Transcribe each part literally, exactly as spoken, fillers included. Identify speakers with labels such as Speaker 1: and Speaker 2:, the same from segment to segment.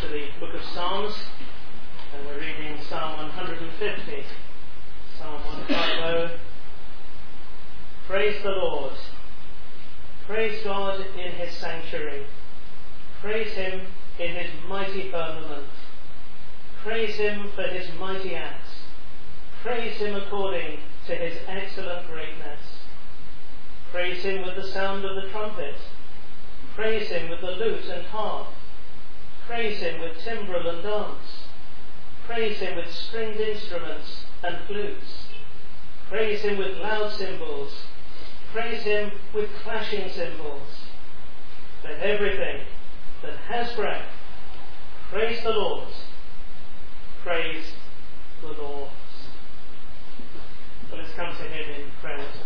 Speaker 1: to the book of Psalms, and we're reading Psalm one hundred fifty. Psalm one fifty. Praise the Lord. Praise God in his sanctuary. Praise him in his mighty firmament. Praise him for his mighty acts. Praise him according to his excellent greatness. Praise him with the sound of the trumpet. Praise him with the lute and harp. Praise him with timbrel and dance. Praise him with stringed instruments and flutes. Praise him with loud cymbals. Praise him with clashing cymbals. Let everything that has breath praise the Lord. Praise the Lord. So let's come to him in prayer to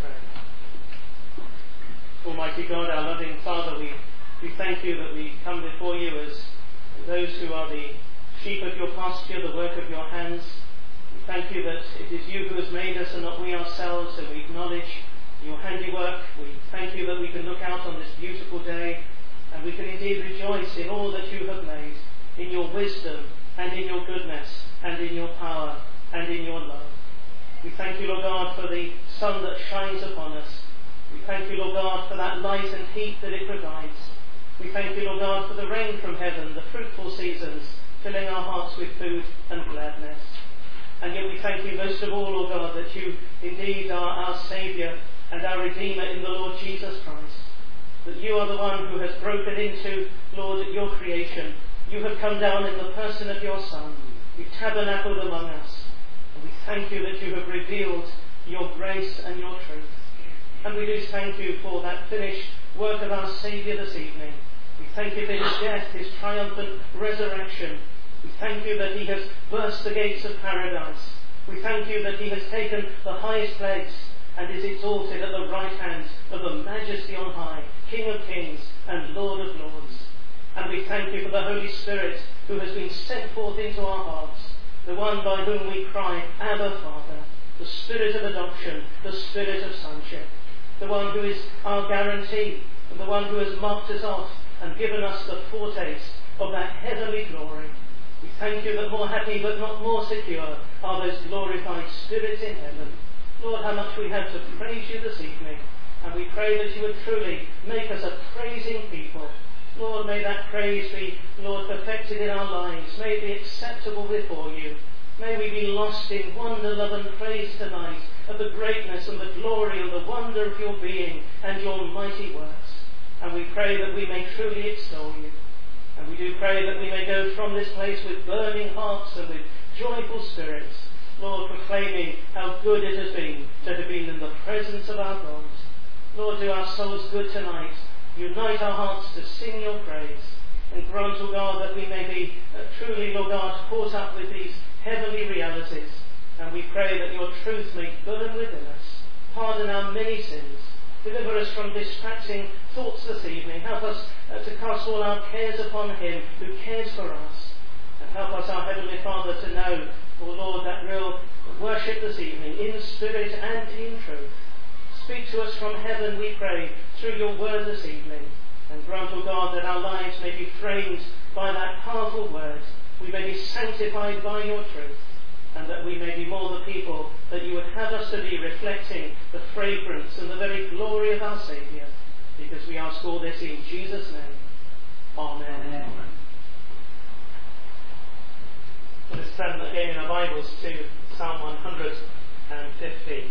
Speaker 1: pray. Almighty God, our loving Father, we, we thank you that we come before you as those who are the sheep of your pasture, the work of your hands. We thank you that it is you who has made us and not we ourselves, and we acknowledge your handiwork. We thank you that we can look out on this beautiful day and we can indeed rejoice in all that you have made, in your wisdom and in your goodness and in your power and in your love. We thank you, Lord God, for the sun that shines upon us. We thank you, Lord God, for that light and heat that it provides. We thank you, Lord God, for the rain from heaven, the fruitful seasons, filling our hearts with food and gladness. And yet we thank you most of all, Lord God, that you indeed are our Saviour and our Redeemer in the Lord Jesus Christ. That you are the one who has broken into, Lord, your creation. You have come down in the person of your Son. You've tabernacled among us. And we thank you that you have revealed your grace and your truth. And we do thank you for that finished work of our Saviour this evening. We thank you for his death, his triumphant resurrection. We thank you that he has burst the gates of paradise. We thank you that he has taken the highest place and is exalted at the right hand of the Majesty on high, King of kings and Lord of lords. And we thank you for the Holy Spirit who has been sent forth into our hearts, the one by whom we cry, Abba, Father, the Spirit of adoption, the Spirit of sonship, the one who is our guarantee, and the one who has marked us off and given us the foretaste of that heavenly glory. We thank you that more happy but not more secure are those glorified spirits in heaven. Lord, how much we have to praise you this evening, and we pray that you would truly make us a praising people. Lord, may that praise be, Lord, perfected in our lives. May it be acceptable before you. May we be lost in wonder, love and praise tonight of the greatness and the glory and the wonder of your being and your mighty works. And we pray that we may truly extol you. And we do pray that we may go from this place with burning hearts and with joyful spirits, Lord, proclaiming how good it has been to have been in the presence of our God. Lord, do our souls good tonight. Unite our hearts to sing your praise. And grant, O God, that we may be uh, truly, Lord God, caught up with these heavenly realities. And we pray that your truth may burn within us. Pardon our many sins. Deliver us from distracting thoughts this evening. Help us uh, to cast all our cares upon him who cares for us. And help us, our Heavenly Father, to know, O Lord, that real worship this evening in spirit and in truth. Speak to us from heaven, we pray, through your word this evening. And grant, O God, that our lives may be framed by that powerful word. We may be sanctified by your truth. And that we may be more the people that you would have us to be, reflecting the fragrance and the very glory of our Saviour. Because we ask all this in Jesus' name. Amen. Amen. Let us turn again in our Bibles to Psalm one hundred fifty.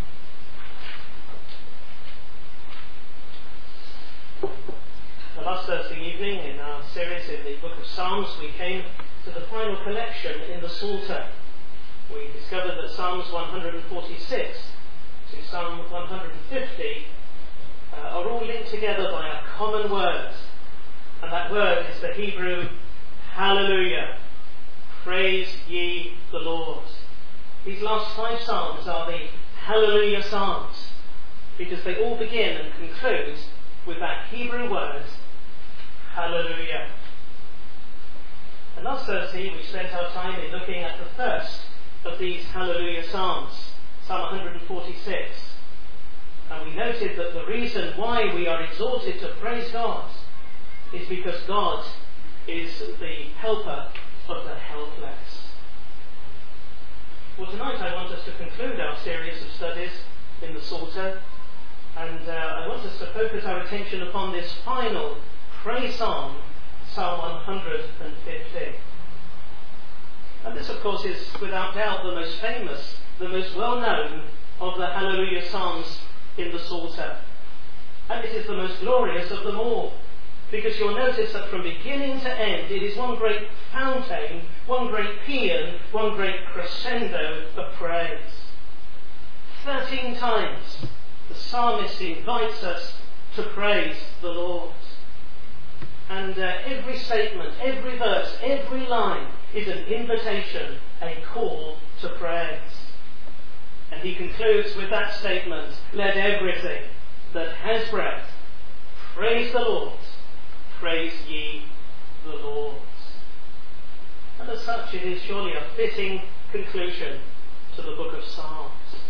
Speaker 1: The last Thursday evening in our series in the book of Psalms, we came to the final collection in the Psalter. We discovered that Psalms one hundred forty-six to Psalm one hundred fifty uh, are all linked together by a common word. And that word is the Hebrew Hallelujah. Praise ye the Lord. These last five Psalms are the Hallelujah Psalms, because they all begin and conclude with that Hebrew word, Hallelujah. And last Thursday we spent our time in looking at the first of these Hallelujah Psalms, Psalm one hundred forty-six. And we noted that the reason why we are exhorted to praise God is because God is the helper of the helpless. Well, tonight I want us to conclude our series of studies in the Psalter, and uh, I want us to focus our attention upon this final praise psalm, Psalm one hundred fifty. And this, of course, is without doubt the most famous, the most well-known of the Hallelujah Psalms in the Psalter. And it is the most glorious of them all, because you'll notice that from beginning to end it is one great fountain, one great paean, one great crescendo of praise. Thirteen times the psalmist invites us to praise the Lord. And uh, every statement, every verse, every line is an invitation, a call to praise. And he concludes with that statement, "Let everything that has breath praise the Lord. Praise ye the Lord." And as such, it is surely a fitting conclusion to the book of Psalms.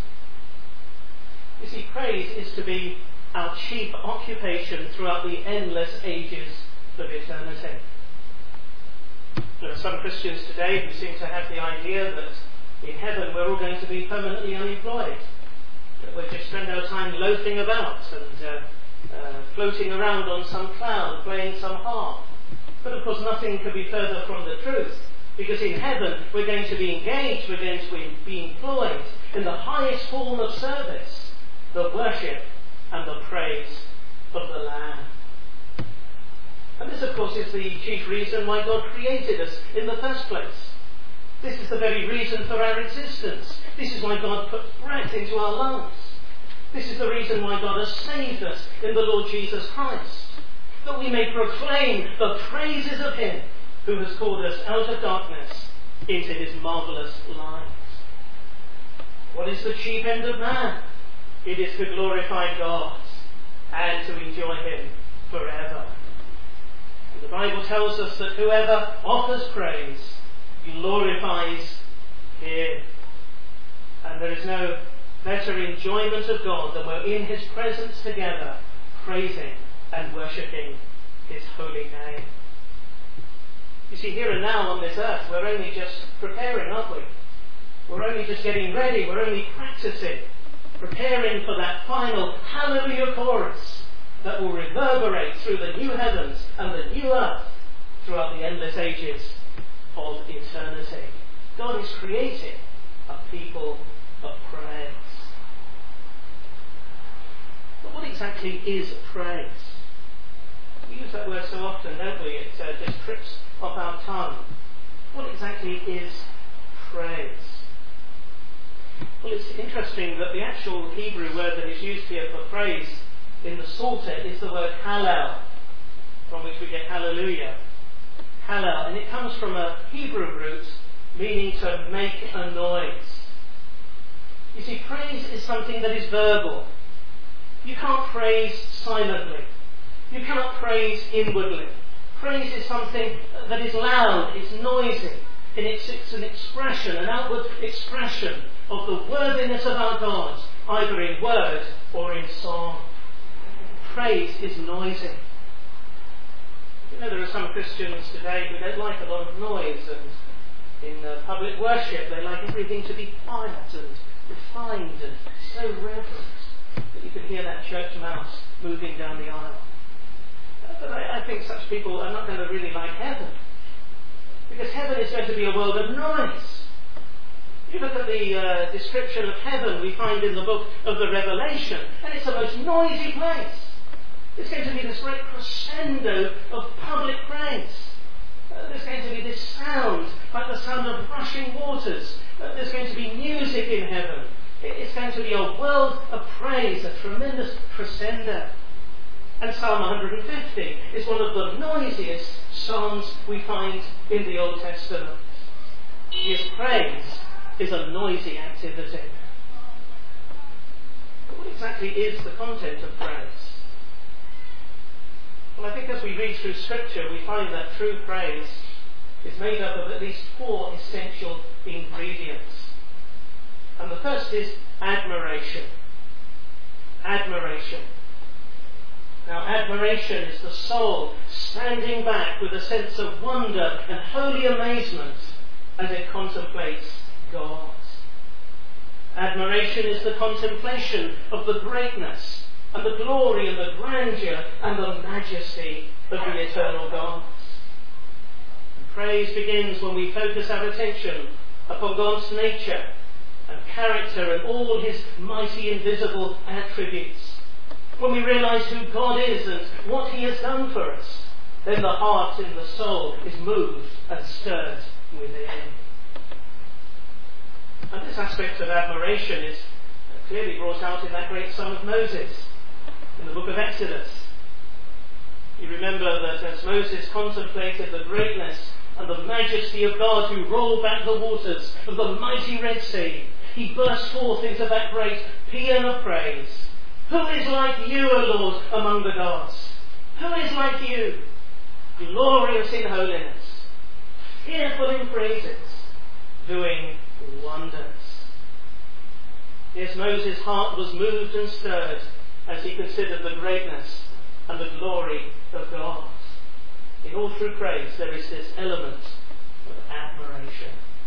Speaker 1: You see, praise is to be our chief occupation throughout the endless ages of eternity. There are some Christians today who seem to have the idea that in heaven we're all going to be permanently unemployed, that we'll just spend our time loafing about and uh, uh, floating around on some cloud, playing some harp. But of course nothing could be further from the truth, because in heaven we're going to be engaged, we're going to be employed in the highest form of service, the worship and the praise of the Lamb. And this, of course, is the chief reason why God created us in the first place. This is the very reason for our existence. This is why God put breath into our lungs. This is the reason why God has saved us in the Lord Jesus Christ, that we may proclaim the praises of Him who has called us out of darkness into His marvellous light. What is the chief end of man? It is to glorify God and to enjoy Him forever. The Bible tells us that whoever offers praise glorifies Him. And there is no better enjoyment of God than we're in His presence together, praising and worshipping His holy name. You see, here and now on this earth, we're only just preparing, aren't we? We're only just getting ready, we're only practicing, preparing for that final Hallelujah chorus that will reverberate through the new heavens and the new earth throughout the endless ages of eternity. God is creating a people of praise. But what exactly is praise? We use that word so often, don't we? It uh, just trips off our tongue. What exactly is praise? Well, it's interesting that the actual Hebrew word that is used here for praise in the Psalter is the word hallel, from which we get hallelujah. Hallel, and it comes from a Hebrew root meaning to make a noise. You see, praise is something that is verbal. You can't praise silently. You cannot praise inwardly. Praise is something that is loud, it's noisy, and it's, it's an expression, an outward expression of the worthiness of our God, either in word or in song. Praise is noisy. You know, there are some Christians today who don't like a lot of noise, and in uh, public worship they like everything to be quiet and refined and so reverent that you can hear that church mouse moving down the aisle. But I, I think such people are not going to really like heaven, because heaven is going to be a world of noise. You look at the uh, description of heaven we find in the book of the Revelation, and it's a most noisy place. It's going to be this great crescendo of public praise. Uh, there's going to be this sound, like the sound of rushing waters. Uh, there's going to be music in heaven. It's going to be a world of praise, a tremendous crescendo. And Psalm one hundred fifty is one of the noisiest psalms we find in the Old Testament. Yes, praise is a noisy activity. But what exactly is the content of praise? Well, I think as we read through Scripture, we find that true praise is made up of at least four essential ingredients. And the first is admiration. Admiration. Now, admiration is the soul standing back with a sense of wonder and holy amazement as it contemplates God. Admiration is the contemplation of the greatness and the glory and the grandeur and the majesty of the eternal God. And praise begins when we focus our attention upon God's nature and character and all his mighty invisible attributes. When we realise who God is and what he has done for us, then the heart and the soul is moved and stirred within. And this aspect of admiration is clearly brought out in that great Song of Moses in the book of Exodus. You remember that as Moses contemplated the greatness and the majesty of God who rolled back the waters of the mighty Red Sea, he burst forth into that great paean of praise. Who is like you, O Lord, among the gods? Who is like you, glorious in holiness, fearful in praises, doing wonders? Yes, Moses' heart was moved and stirred as he considered the greatness and the glory of God. In all true praise there is this element of admiration.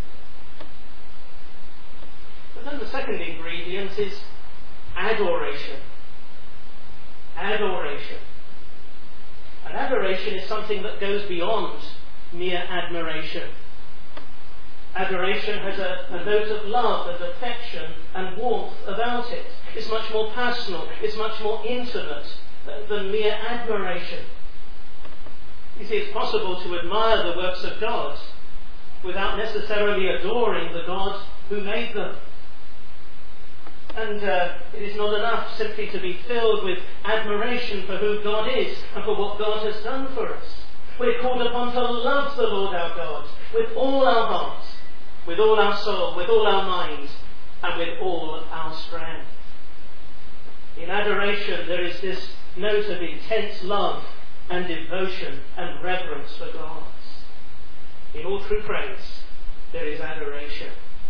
Speaker 1: But then the second ingredient is adoration. Adoration. And adoration is something that goes beyond mere admiration. Adoration has a, a note of love and affection and warmth about it. It's much more personal, it's much more intimate than mere admiration. You see, it's possible to admire the works of God without necessarily adoring the God who made them. And uh, it is not enough simply to be filled with admiration for who God is and for what God has done for us. We're called upon to love the Lord our God with all our hearts, with all our soul, with all our minds, and with all our strength. In adoration there is this note of intense love and devotion and reverence for God. In all true praise there is adoration.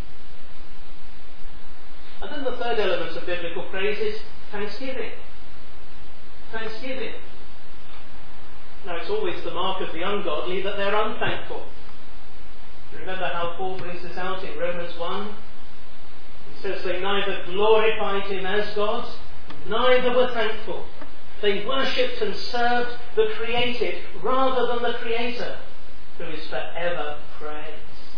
Speaker 1: And then the third element of biblical praise is thanksgiving. Thanksgiving. Now, it's always the mark of the ungodly that they're unthankful. You remember how Paul brings this out in Romans one? He says they neither glorified him as God, neither were thankful. They worshipped and served the created rather than the Creator, who is forever praised.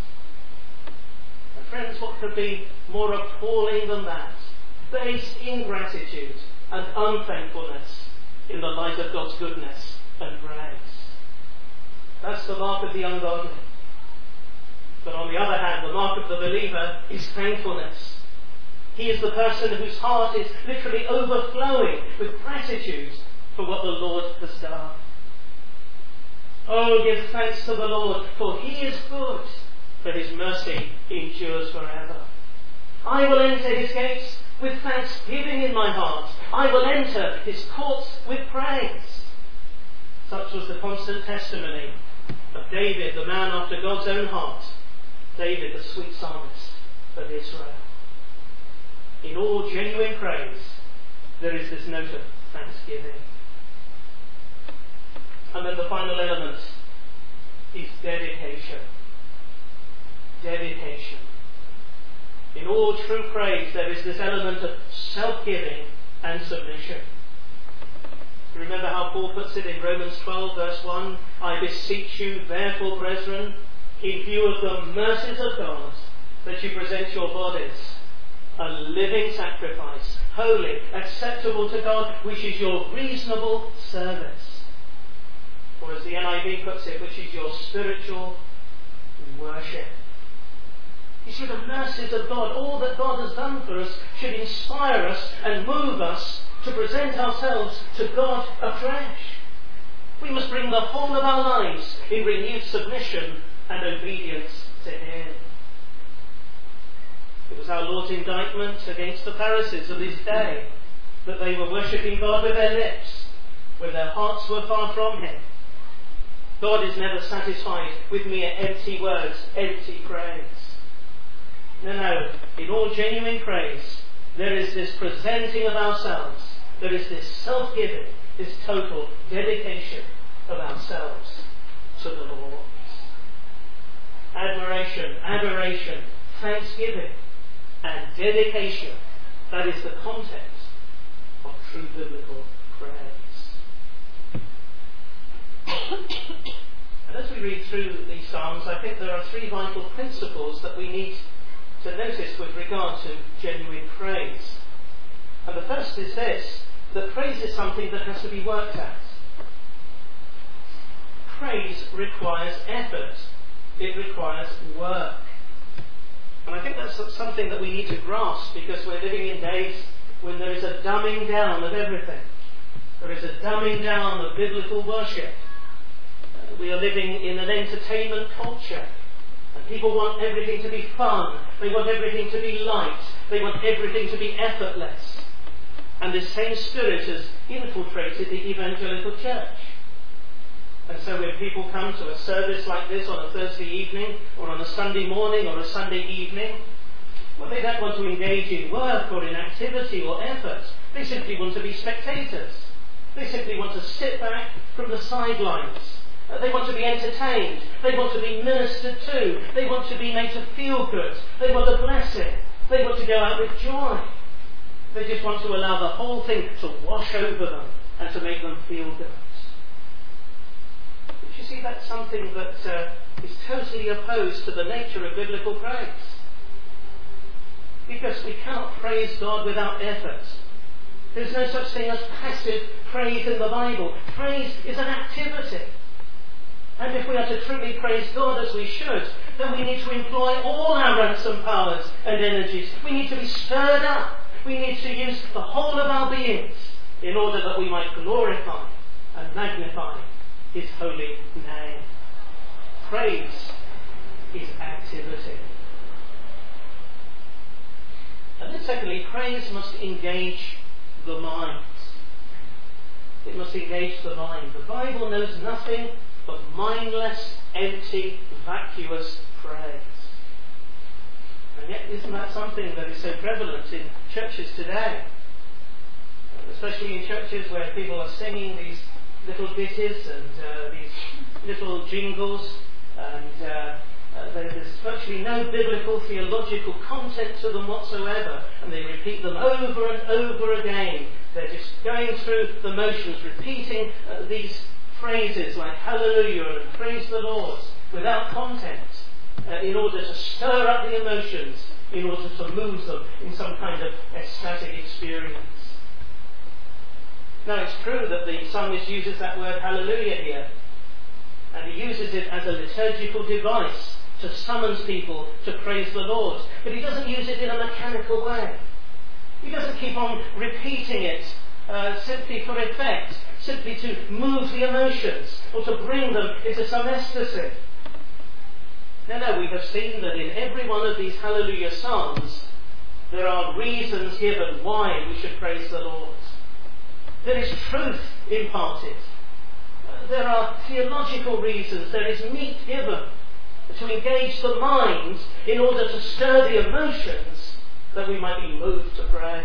Speaker 1: Friends, what could be more appalling than that? Base ingratitude and unthankfulness in the light of God's goodness and grace. That's the mark of the ungodly. But on the other hand, the mark of the believer is thankfulness. He is the person whose heart is literally overflowing with gratitude for what the Lord has done. Oh, give thanks to the Lord, for he is good, for his mercy endures forever. I will enter his gates with thanksgiving in my heart. I will enter his courts with praise. Such was the constant testimony of David, the man after God's own heart. David, the sweet psalmist of Israel. In all genuine praise, there is this note of thanksgiving. And then the final element is dedication. Dedication. In all true praise there is this element of self-giving and submission. You remember how Paul puts it in Romans twelve verse one, I beseech you therefore, brethren, in view of the mercies of God, that you present your bodies a living sacrifice, holy, acceptable to God, which is your reasonable service. Or as the N I V puts it, which is your spiritual worship. You see, the mercies of God, all that God has done for us, should inspire us and move us to present ourselves to God afresh. We must bring the whole of our lives in renewed submission and obedience to Him. It was our Lord's indictment against the Pharisees of his day that they were worshipping God with their lips when their hearts were far from Him. God is never satisfied with mere empty words, empty praise. No, no. In all genuine praise, there is this presenting of ourselves. There is this self-giving. this total dedication of ourselves to the Lord. Admiration, adoration, thanksgiving, and dedication. That is the context of true biblical praise. And as we read through these Psalms, I think there are three vital principles that we need to notice with regard to genuine praise. And the first is this, that praise is something that has to be worked at. Praise requires effort. It requires work. And I think that's something that we need to grasp, because we're living in days when there is a dumbing down of everything. There is a dumbing down of biblical worship. Uh, we are living in an entertainment culture. And people want everything to be fun. They want everything to be light. They want everything to be effortless. And this same spirit has infiltrated the evangelical church. And so when people come to a service like this on a Thursday evening, or on a Sunday morning, or a Sunday evening, well, they don't want to engage in work or in activity or effort. They simply want to be spectators. They simply want to sit back from the sidelines. Uh, they want to be entertained. They want to be ministered to. They want to be made to feel good. They want a blessing. They want to go out with joy. They just want to allow the whole thing to wash over them and to make them feel good. But you see, that's something that uh, is totally opposed to the nature of biblical praise. Because we cannot praise God without effort. There's no such thing as passive praise in the Bible. Praise is an activity. And if we are to truly praise God as we should, then we need to employ all our ransom powers and energies. We need to be stirred up. We need to use the whole of our beings in order that we might glorify and magnify His holy name. Praise is activity. And then secondly, praise must engage the mind. It must engage the mind. The Bible knows nothing but mindless, empty, vacuous praise. And yet, isn't that something that is so prevalent in churches today? Especially in churches where people are singing these little ditties and uh, these little jingles, and uh, uh, there's virtually no biblical theological content to them whatsoever, and they repeat them over and over again. They're just going through the motions, repeating uh, these phrases like hallelujah and praise the Lord without content, uh, in order to stir up the emotions, in order to move them in some kind of ecstatic experience. Now, it's true that the psalmist uses that word hallelujah here, and he uses it as a liturgical device to summons people to praise the Lord, but he doesn't use it in a mechanical way. He doesn't keep on repeating it uh, simply for effect, simply to move the emotions or to bring them into some ecstasy. No, no, we have seen that in every one of these hallelujah psalms there are reasons given why we should praise the Lord. There is truth imparted. There are theological reasons. There is meat given to engage the mind in order to stir the emotions that we might be moved to praise.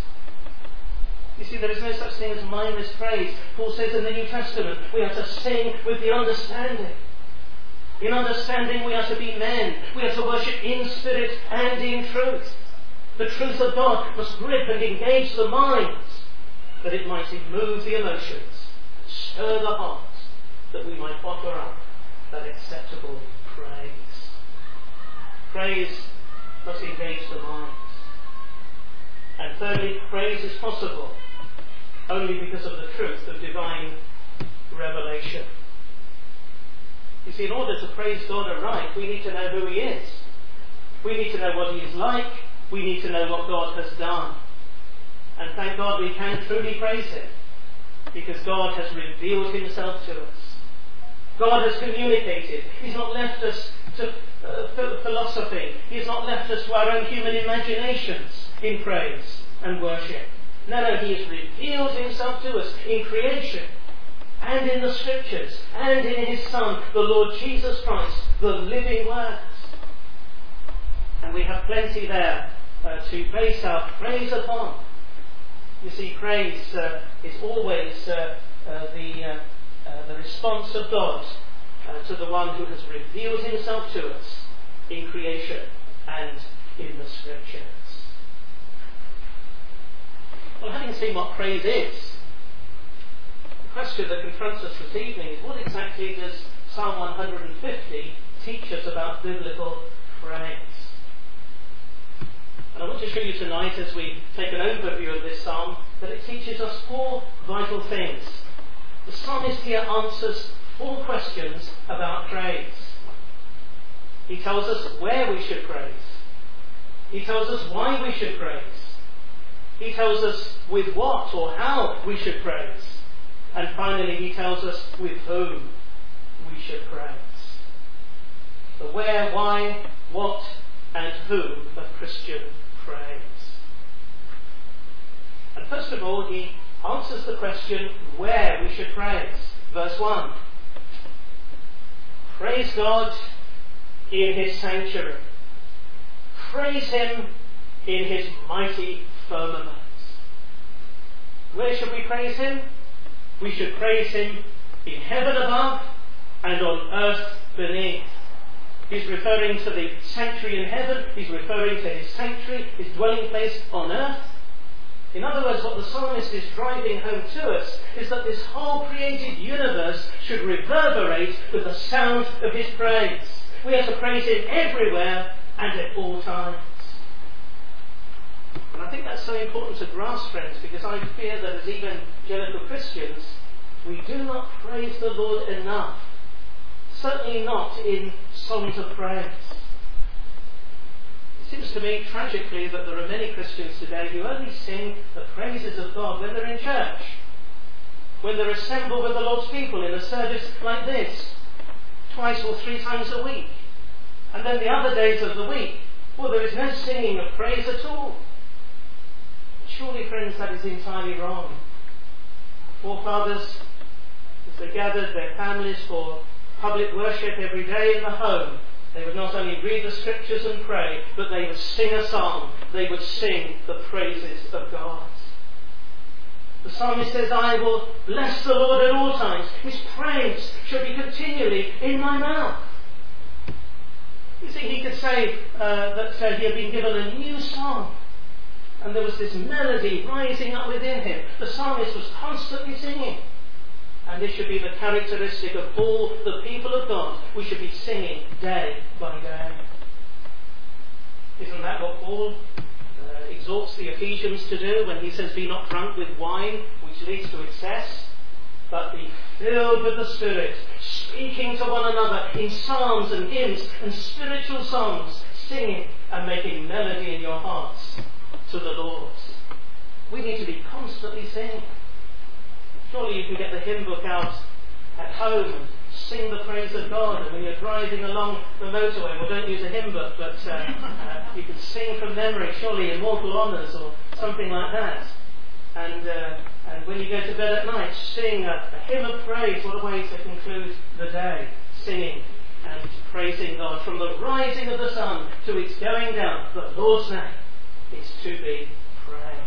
Speaker 1: You see, there is no such thing as mindless praise. Paul says in the New Testament, we are to sing with the understanding. In understanding, we are to be men. We are to worship in spirit and in truth. The truth of God must grip and engage the mind, that it might move the emotions, stir the heart, that we might offer up that acceptable praise. Praise must engage the mind. And thirdly, praise is possible only because of the truth of divine revelation. You see, in order to praise God aright, we need to know who He is. We need to know what He is like. We need to know what God has done. And thank God we can truly praise Him, because God has revealed Himself to us. God has communicated. He's not left us to uh, philosophy. He has not left us to our own human imaginations in praise and worship. No, no, He has revealed Himself to us in creation and in the Scriptures and in His Son, the Lord Jesus Christ, the living Word. And we have plenty there uh, to base our praise upon. You see, praise uh, is always uh, uh, the, uh, uh, the response of God uh, to the one who has revealed himself to us in creation and in the Scriptures. Well, having seen what praise is, the question that confronts us this evening is, what exactly does Psalm one hundred fifty teach us about biblical praise? And I want to show you tonight, as we take an overview of this psalm, that it teaches us four vital things. The psalmist here answers four questions about praise. He tells us where we should praise. He tells us why we should praise. He tells us with what or how we should praise. And finally, he tells us with whom we should praise. The where, why, what, and whom of Christian praise. And first of all, he answers the question where we should praise. Verse one. Praise God in his sanctuary. Praise him in his mighty firmament. Where should we praise him? We should praise him in heaven above and on earth beneath. He's referring to the sanctuary in heaven. He's referring to his sanctuary, his dwelling place on earth. In other words, what the psalmist is driving home to us is that this whole created universe should reverberate with the sound of his praise. We are to praise him everywhere and at all times. And I think that's so important to grasp, friends, because I fear that as evangelical Christians, we do not praise the Lord enough. Certainly not in songs of praise. It seems to me, tragically, that there are many Christians today who only sing the praises of God when they're in church, when they're assembled with the Lord's people in a service like this, twice or three times a week. And then the other days of the week, well, there is no singing of praise at all. Surely, friends, that is entirely wrong. Forefathers, as they gathered their families for public worship every day in the home, they would not only read the Scriptures and pray, but they would sing a psalm. They would sing the praises of God. The psalmist says, I will bless the Lord at all times. His praise shall be continually in my mouth. You see, he could say uh, that uh, he had been given a new song. And there was this melody rising up within him. The psalmist was constantly singing. And this should be the characteristic of all the people of God. We should be singing day by day. Isn't that what Paul uh, exhorts the Ephesians to do when he says, be not drunk with wine, which leads to excess, but be filled with the Spirit, speaking to one another in psalms and hymns and spiritual songs, singing and making melody in your hearts to the Lord. We need to be constantly singing. Surely you can get the hymn book out at home and sing the praise of God, and when you're driving along the motorway, well, don't use a hymn book, but uh, uh, you can sing from memory, surely Immortal Honours or something like that. And uh, and when you go to bed at night, sing a, a hymn of praise. What a way to conclude the day, singing and praising God from the rising of the sun to its going down. The Lord's name is to be praised.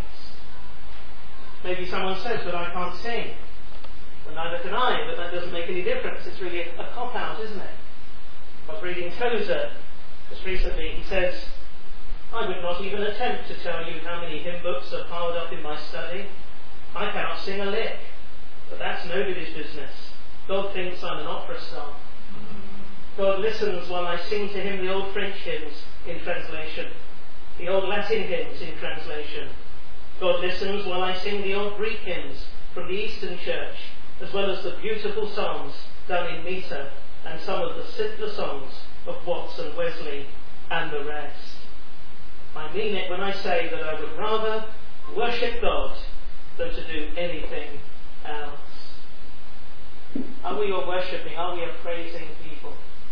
Speaker 1: Maybe someone says, but I can't sing. Well, neither can I, but that doesn't make any difference. It's really a, a cop-out, isn't it? I was reading Tozer just recently. He says, I would not even attempt to tell you how many hymn books are piled up in my study. I cannot sing a lick, but that's nobody's business. God thinks I'm an opera star. God listens while I sing to him the old French hymns in translation, the old Latin hymns in translation. God listens while I sing the old Greek hymns from the Eastern Church, as well as the beautiful psalms done in metre and some of the simpler songs of Watts and Wesley and the rest. I mean it when I say that I would rather worship God than to do anything else. Are we a worshipping? Are we a praising people?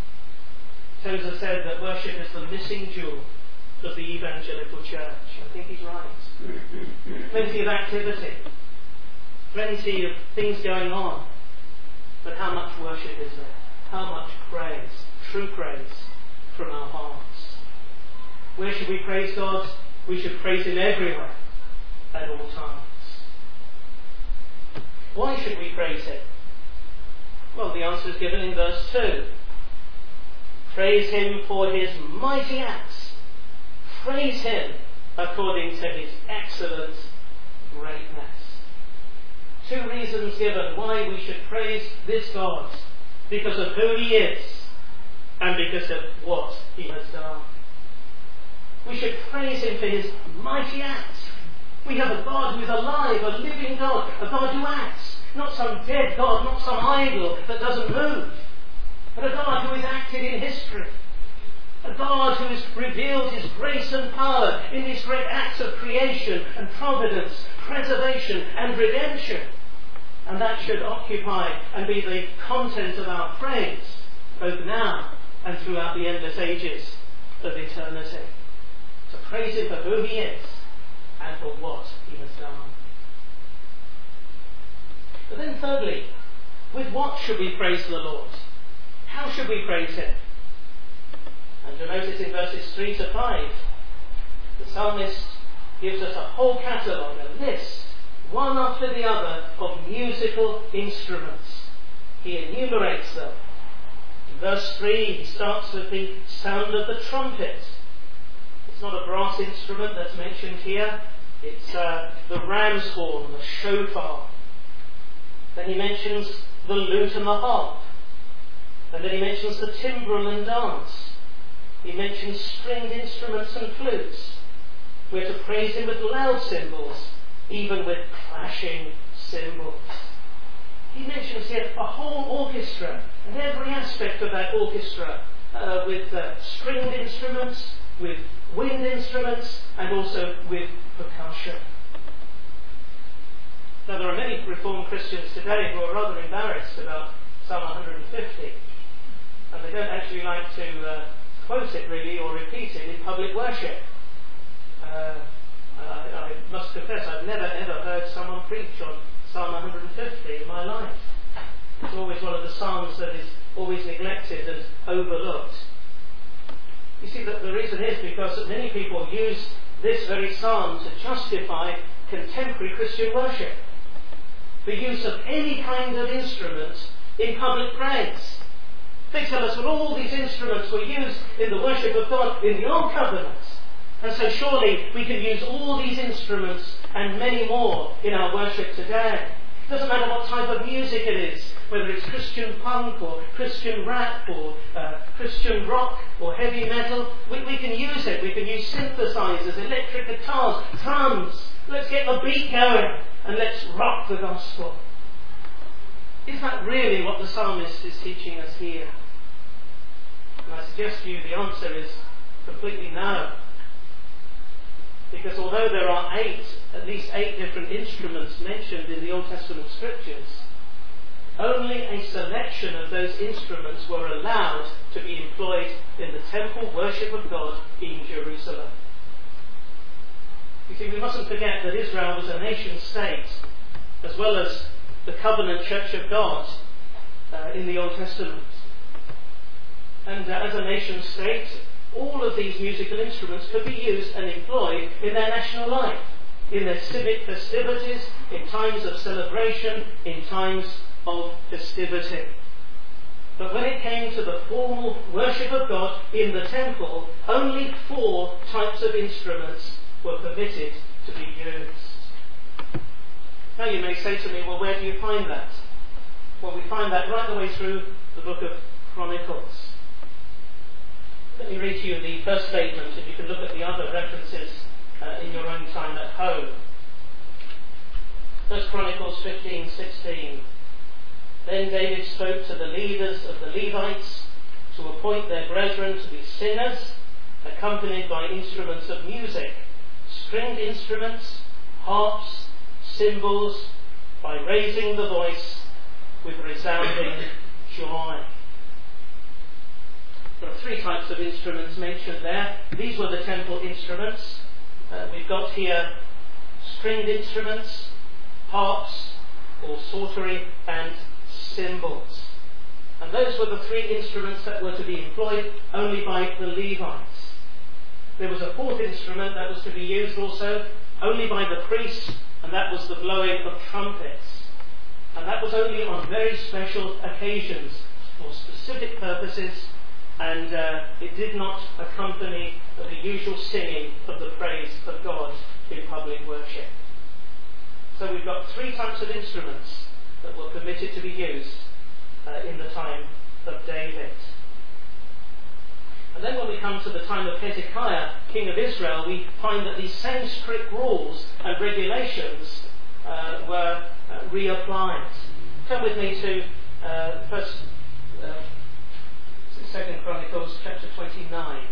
Speaker 1: Tozer said that worship is the missing jewel of the evangelical church. I think he's right. Plenty of activity, plenty of things going on, but how much worship is there? How much praise, true praise, from our hearts? Where should we praise God? We should praise him everywhere, at all times. Why should we praise him? Well, the answer is given in verse two. Praise him for his mighty acts. Praise him according to his excellent greatness. Two reasons given why we should praise this God. Because of who he is and because of what he has done. We should praise him for his mighty acts. We have a God who is alive, a living God, a God who acts. Not some dead God, not some idol that doesn't move, but a God who is active in history. A God who has revealed his grace and power in these great acts of creation and providence, preservation and redemption. And that should occupy and be the content of our praise, both now and throughout the endless ages of eternity. To praise him for who he is and for what he has done. But then thirdly, with what should we praise the Lord? How should we praise him? And you'll notice in verses three to five, the psalmist gives us a whole catalogue, a list, one after the other, of musical instruments. He enumerates them. In verse three, he starts with the sound of the trumpet. It's not a brass instrument that's mentioned here. It's uh, the ram's horn, the shofar. Then he mentions the lute and the harp. And then he mentions the timbrel and dance. He mentions stringed instruments and flutes. We're to praise him with loud cymbals, even with clashing cymbals. He mentions here a whole orchestra, and every aspect of that orchestra, uh, with uh, stringed instruments, with wind instruments, and also with percussion. Now, there are many Reformed Christians today who are rather embarrassed about Psalm one hundred fifty, and they don't actually like to uh, quote it really or repeat it in public worship. Uh, I, I must confess I've never ever heard someone preach on Psalm one hundred fifty in my life. It's always one of the psalms that is always neglected and overlooked. You see, that the reason is because many people use this very psalm to justify contemporary Christian worship. The use of any kind of instrument in public praise. They tell us, well, all these instruments were used in the worship of God in the Old Covenant. And so surely we can use all these instruments and many more in our worship today. It doesn't matter what type of music it is, whether it's Christian punk or Christian rap or uh, Christian rock or heavy metal. We, we can use it. We can use synthesizers, electric guitars, drums. Let's get the beat going and let's rock the gospel. Is that really what the psalmist is teaching us here? And I suggest to you the answer is completely no. Because although there are eight, at least eight different instruments mentioned in the Old Testament scriptures, only a selection of those instruments were allowed to be employed in the temple worship of God in Jerusalem. You see, we mustn't forget that Israel was a nation state, as well as the covenant church of God uh, in the Old Testament. And uh, as a nation state, all of these musical instruments could be used and employed in their national life, in their civic festivities, in times of celebration, in times of festivity. But when it came to the formal worship of God in the temple, only four types of instruments were permitted to be used. Now you may say to me, well, where do you find that? Well, we find that right the way through the book of Chronicles. Let me read to you the first statement, and you can look at the other references uh, in your own time at home. First Chronicles fifteen sixteen. Then David spoke to the leaders of the Levites to appoint their brethren to be singers, accompanied by instruments of music, stringed instruments, harps, cymbals, by raising the voice with resounding joy. There are three types of instruments mentioned there. These were the temple instruments. Uh, we've got here stringed instruments, harps, or psaltery, and cymbals. And those were the three instruments that were to be employed only by the Levites. There was a fourth instrument that was to be used also only by the priests, and that was the blowing of trumpets. And that was only on very special occasions, for specific purposes, and uh, it did not accompany the usual singing of the praise of God in public worship. So we've got three types of instruments that were permitted to be used uh, in the time of David. And then when we come to the time of Hezekiah, king of Israel, we find that these same strict rules and regulations uh, were uh, reapplied. Turn with me to uh, first, uh, Second Chronicles chapter twenty-nine.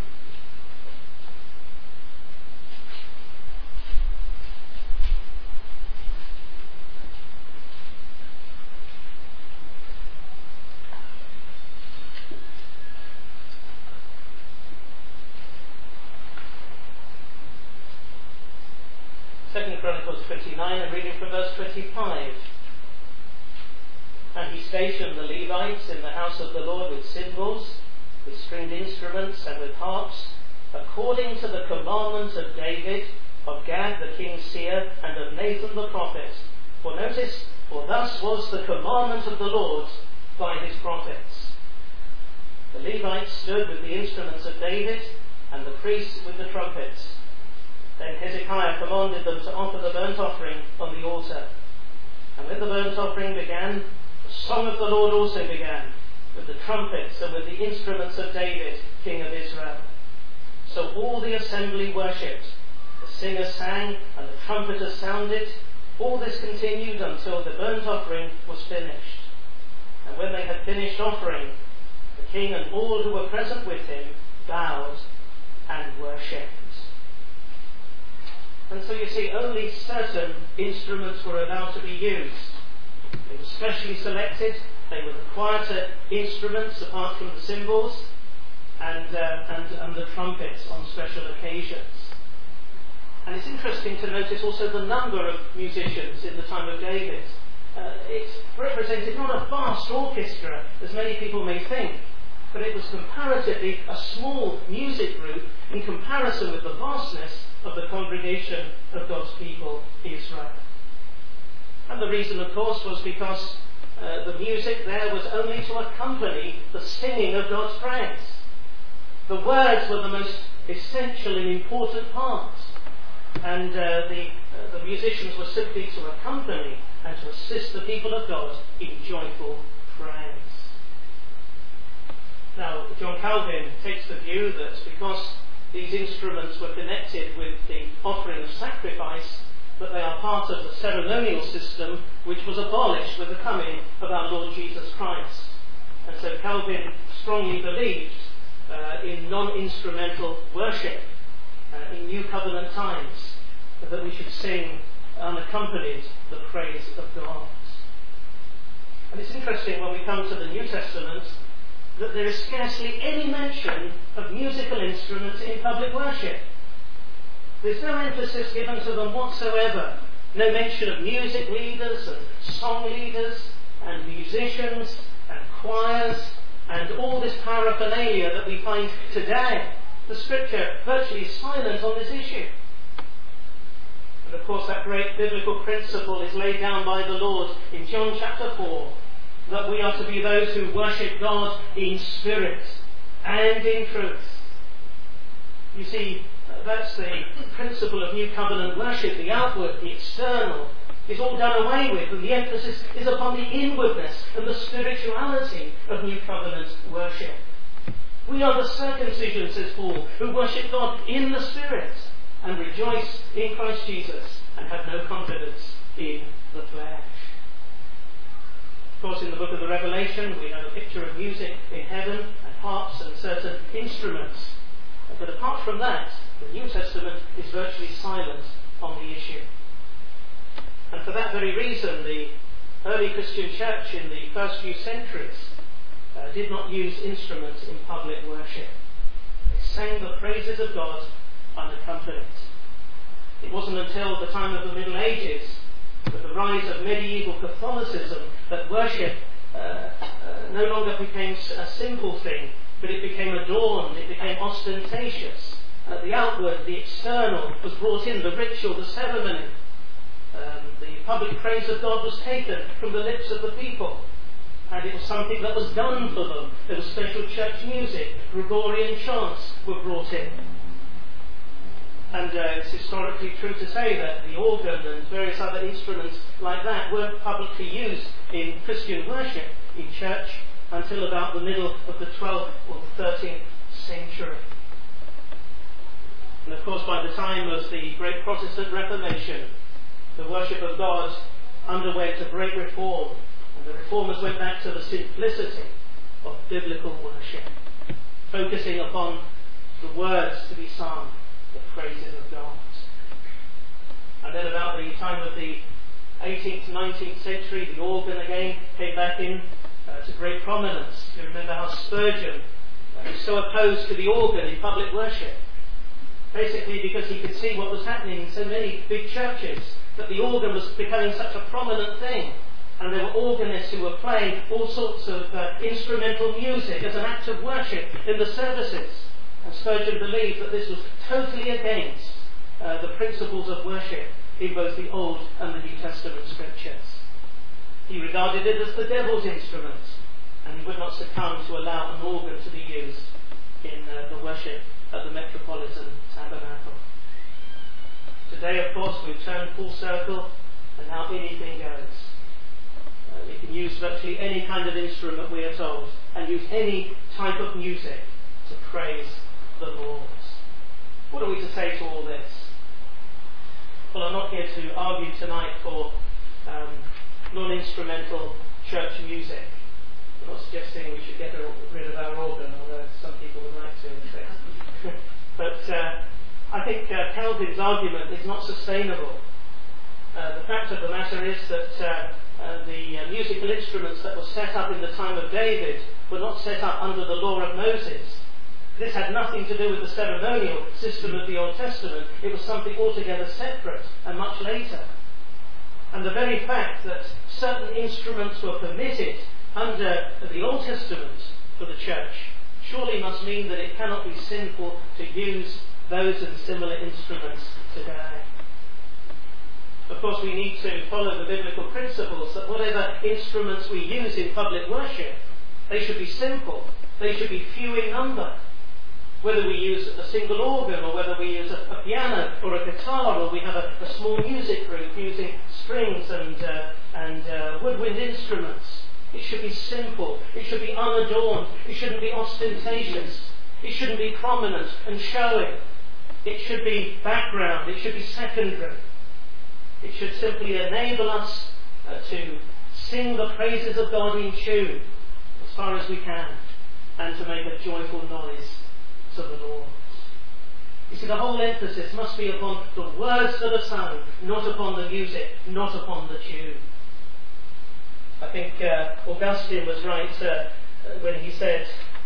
Speaker 1: Second Chronicles twenty-nine, and reading from verse twenty-five. And he stationed the Levites in the house of the Lord with cymbals, with stringed instruments, and with harps, according to the commandment of David, of Gad the king's seer, and of Nathan the prophet. For notice, for thus was the commandment of the Lord by his prophets. The Levites stood with the instruments of David, and the priests with the trumpets. Then Hezekiah commanded them to offer the burnt offering on the altar. And when the burnt offering began, the song of the Lord also began, with the trumpets and with the instruments of David, king of Israel. So all the assembly worshipped. The singers sang, and the trumpeters sounded. All this continued until the burnt offering was finished. And when they had finished offering, the king and all who were present with him bowed and worshipped. And so you see, only certain instruments were allowed to be used. They were specially selected. They were the quieter instruments, apart from the cymbals and, uh, and, and the trumpets on special occasions. And it's interesting to notice also the number of musicians in the time of David. Uh, it represented not a vast orchestra, as many people may think, but it was comparatively a small music group in comparison with the vastness of the congregation of God's people, Israel. And the reason, of course, was because uh, the music there was only to accompany the singing of God's praise. The words were the most essential and important part, and uh, the, uh, the musicians were simply to accompany and to assist the people of God in joyful praise. Now, John Calvin takes the view that because these instruments were connected with the offering of sacrifice, that they are part of the ceremonial system which was abolished with the coming of our Lord Jesus Christ. And so Calvin strongly believed uh, in non-instrumental worship uh, in New Covenant times, that we should sing unaccompanied the praise of God. And it's interesting when we come to the New Testament that there is scarcely any mention of musical instruments in public worship. There's no emphasis given to them whatsoever. No mention of music leaders and song leaders and musicians and choirs and all this paraphernalia that we find today. The Scripture virtually silent on this issue. And of course that great biblical principle is laid down by the Lord in John chapter four, that we are to be those who worship God in spirit and in truth. You see, that's the principle of New Covenant worship. The outward, the external, is all done away with, and the emphasis is upon the inwardness and the spirituality of New Covenant worship. We are the circumcision, says Paul, who worship God in the Spirit and rejoice in Christ Jesus and have no confidence in the flesh. Of course, in the book of the Revelation, we have a picture of music in heaven and harps and certain instruments. But apart from that, the New Testament is virtually silent on the issue. And for that very reason, the early Christian church in the first few centuries uh, did not use instruments in public worship. They sang the praises of God unaccompanied. It wasn't until the time of the Middle Ages, with the rise of medieval Catholicism, that worship uh, uh, no longer became a simple thing, but it became adorned, it became ostentatious. Uh, the outward, the external was brought in, the ritual, the ceremony. Um, the public praise of God was taken from the lips of the people. And it was something that was done for them. There was special church music. Gregorian chants were brought in. And uh, it's historically true to say that the organ and various other instruments like that weren't publicly used in Christian worship in church until about the middle of the twelfth or the thirteenth century. And of course, by the time of the great Protestant Reformation, the worship of God underwent a great reform, and the reformers went back to the simplicity of biblical worship, focusing upon the words to be sung, the praises of God. And then about the time of the eighteenth, nineteenth century, the organ again came back in uh, to great prominence. You remember how Spurgeon uh, was so opposed to the organ in public worship, basically because he could see what was happening in so many big churches, that the organ was becoming such a prominent thing, and there were organists who were playing all sorts of uh, instrumental music as an act of worship in the services. And Spurgeon believed that this was totally against uh, the principles of worship in both the Old and the New Testament scriptures. He regarded it as the devil's instrument, and he would not succumb to allow an organ to be used in uh, the worship at the Metropolitan Tabernacle. Today, of course, we've turned full circle, and now anything goes. Uh, we can use virtually any kind of instrument, we are told, and use any type of music to praise the Lord. What are we to say to all this? Well, I'm not here to argue tonight for um, non-instrumental church music. I'm not suggesting we should get rid of our organ, although some people would like to. But uh, I think uh, Calvin's argument is not sustainable. Uh, the fact of the matter is that uh, uh, the uh, musical instruments that were set up in the time of David were not set up under the law of Moses. This had nothing to do with the ceremonial system of the Old Testament. It was something altogether separate and much later. And the very fact that certain instruments were permitted under the Old Testament for the church surely must mean that it cannot be sinful to use those and similar instruments today. Of course, we need to follow the biblical principles that whatever instruments we use in public worship, they should be simple, they should be few in number. Whether we use a single organ, or whether we use a, a piano or a guitar, or we have a, a small music group using strings and, uh, and uh, woodwind instruments, it should be simple, it should be unadorned, it shouldn't be ostentatious, it shouldn't be prominent and showy, it should be background, it should be secondary. It should simply enable us uh, to sing the praises of God in tune as far as we can, and to make a joyful noise to the Lord. You see, the whole emphasis must be upon the words that are sung, not upon the music, not upon the tune. I think uh, Augustine was right uh, when he said,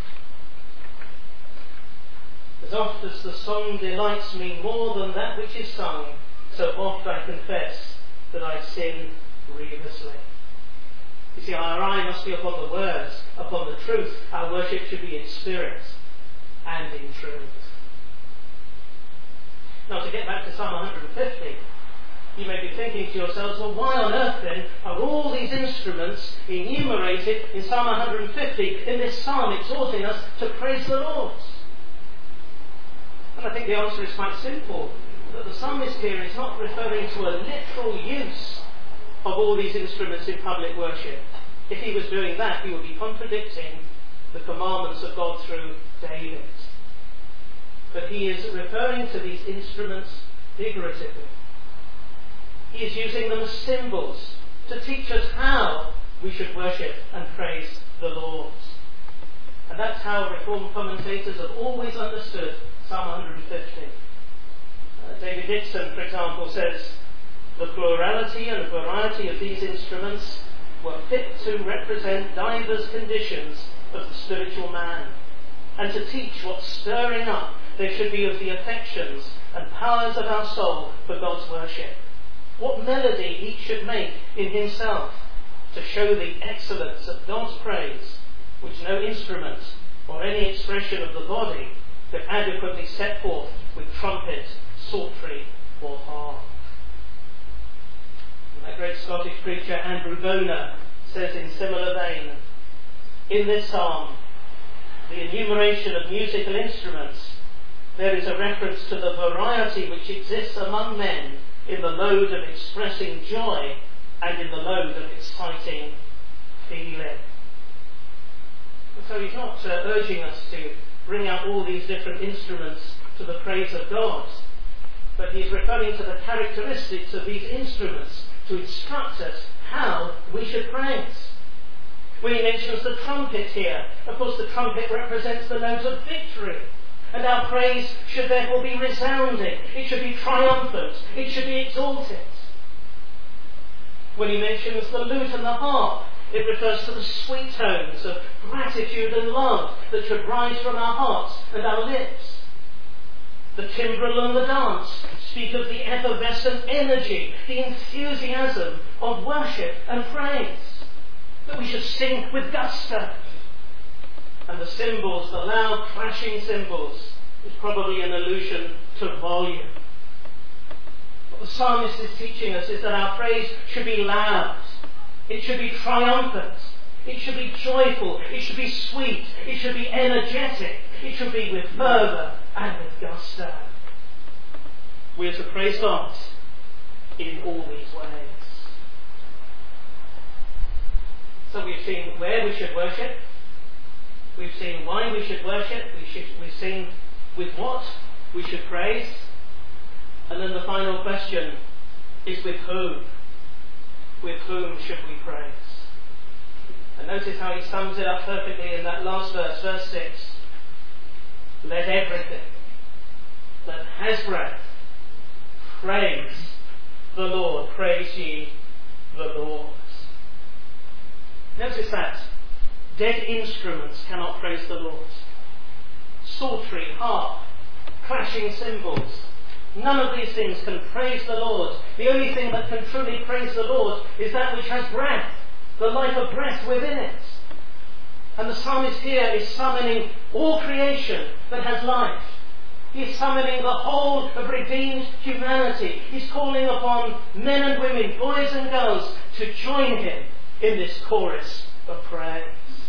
Speaker 1: "As oft as the song delights me more than that which is sung, so oft I confess that I sin grievously." You see, our eye must be upon the words, upon the truth. Our worship should be in spirit and in truth. Now, to get back to Psalm one hundred fifty, you may be thinking to yourselves, well, why on earth then are all these instruments enumerated in Psalm one hundred fifty, in this psalm exhorting us to praise the Lord? And I think the answer is quite simple. That the psalmist here is not referring to a literal use of all these instruments in public worship. If he was doing that, he would be contradicting the commandments of God through David. But he is referring to these instruments figuratively. He is using them as symbols to teach us how we should worship and praise the Lord. And that's how Reformed commentators have always understood Psalm one hundred fifty. Uh, David Dixon, for example, says, "The plurality and variety of these instruments were fit to represent divers conditions of the spiritual man, and to teach what stirring up there should be of the affections and powers of our soul for God's worship. What melody each should make in himself to show the excellence of God's praise, which no instrument or any expression of the body could adequately set forth with trumpet, psaltery, or harp." That great Scottish preacher Andrew Bonar says in similar vein, in this psalm, the enumeration of musical instruments, there is a reference to the variety which exists among men in the mode of expressing joy and in the mode of exciting feeling. And so he's not uh, urging us to bring out all these different instruments to the praise of God, but he's referring to the characteristics of these instruments to instruct us how we should praise. When he mentions the trumpet here, of course the trumpet represents the note of victory, and our praise should therefore be resounding, it should be triumphant, it should be exalted. When he mentions the lute and the harp, it refers to the sweet tones of gratitude and love that should rise from our hearts and our lips. The timbrel and the dance speak of the effervescent energy, the enthusiasm of worship and praise, that we should sing with gusto. And the cymbals, the loud clashing cymbals, is probably an allusion to volume. What the psalmist is teaching us is that our praise should be loud, it should be triumphant, it should be joyful, it should be sweet, it should be energetic, it should be with fervour and with gusto. We are to praise God in all these ways. So we've seen where we should worship, we've seen why we should worship, we should, we've seen with what we should praise, and then the final question is with whom? With whom should we praise? And notice how he sums it up perfectly in that last verse, verse six. Let everything that has breath praise the Lord. Praise ye the Lord. Notice that. Dead instruments cannot praise the Lord. Psaltery, harp, clashing cymbals, none of these things can praise the Lord. The only thing that can truly praise the Lord is that which has breath, the life of breath within it. And the psalmist here is summoning all creation that has life. He is summoning the whole of redeemed humanity. He's calling upon men and women, boys and girls, to join him in this chorus of praise.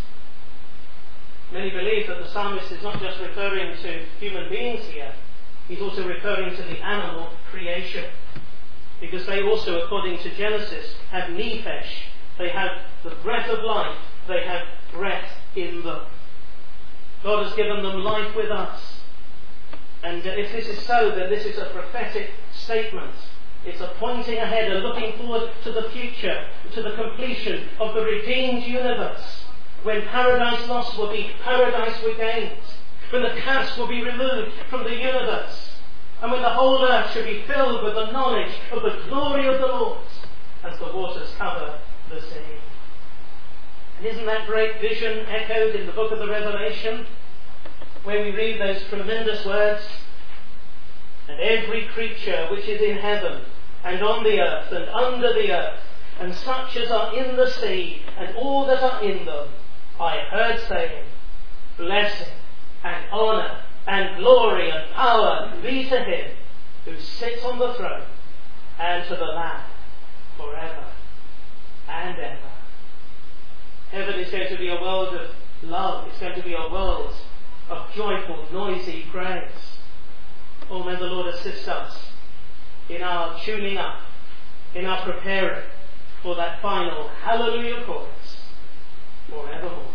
Speaker 1: Many believe that the psalmist is not just referring to human beings here, he's also referring to the animal creation. Because they also, according to Genesis, have nephesh. They have the breath of life. They have breath in them. God has given them life with us. And if this is so, then this is a prophetic statement. It's a pointing ahead and looking forward to the future, to the completion of the redeemed universe, when paradise lost will be paradise regained, when the curse will be removed from the universe, and when the whole earth should be filled with the knowledge of the glory of the Lord as the waters cover the sea. And isn't that great vision echoed in the book of the Revelation, where we read those tremendous words? And every creature which is in heaven and on the earth and under the earth, and such as are in the sea and all that are in them, I heard saying, blessing and honour and glory and power be to him who sits on the throne and to the Lamb forever and ever. Heaven is going to be a world of love. It's going to be a world of joyful, noisy praise. Oh, may the Lord assist us in our tuning up, in our preparing for that final hallelujah chorus forevermore.